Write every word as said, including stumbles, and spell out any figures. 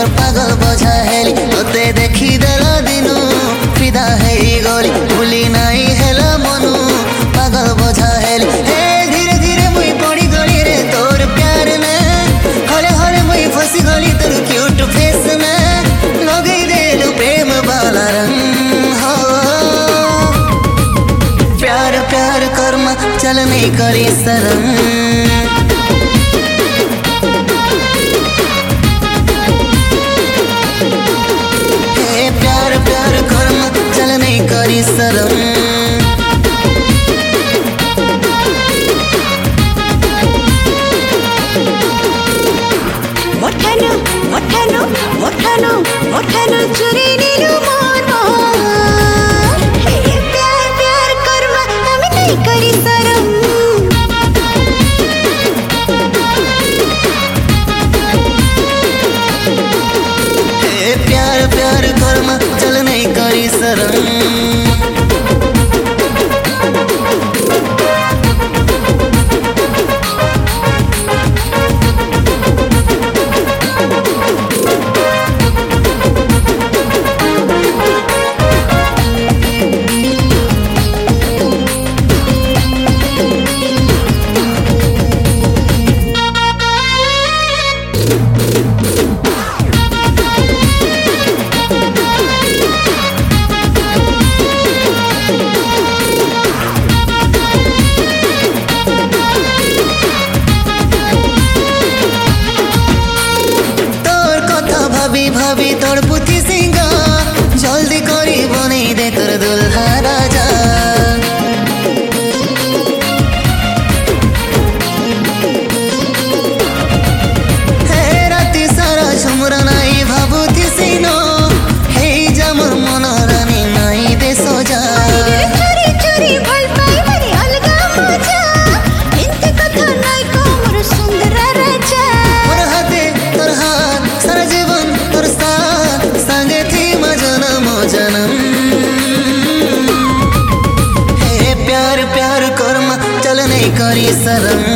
पागल बोझा हेली तोते देखी देला दिनु फिदा हेई गली भूली नाई हेला मनु पागल बोझा हेली हे धीरे धीरे मुई पड़ी गली रे तोर प्यार ने हरे हरे मुई फसी गली तोर क्यूट फेस ने लगई देलु प्रेम वाला रंग हो प्यार प्यार कर्म चल नहीं करी शरम करी शरम मोठ्यानो मोठ्यानो मोठ्यानो मोठ्यानो चुरी नीलू मोर हे प्यार प्यार कर्म आम्ही नाही करी शरम हे प्यार प्यार कर्म चल नहीं करी शरम भाभी तोर पुथी सिंगा जल्दी करी बनी दे तोर दुल्हा राजा हे राती सारा झुमरा नाई भाबुथी सिनो हे जमर मन रानी नाई दे सोजा चोरी चोरी भल पाई मरी अलगा मजा इंते कथा नाई को मोर सुंदर राजा मोर हाथे तोर हाथ सारा जीवन तोर साथ संगे थी मजनम जनम हे प्यार प्यार कर्म चल नहीं करी शरम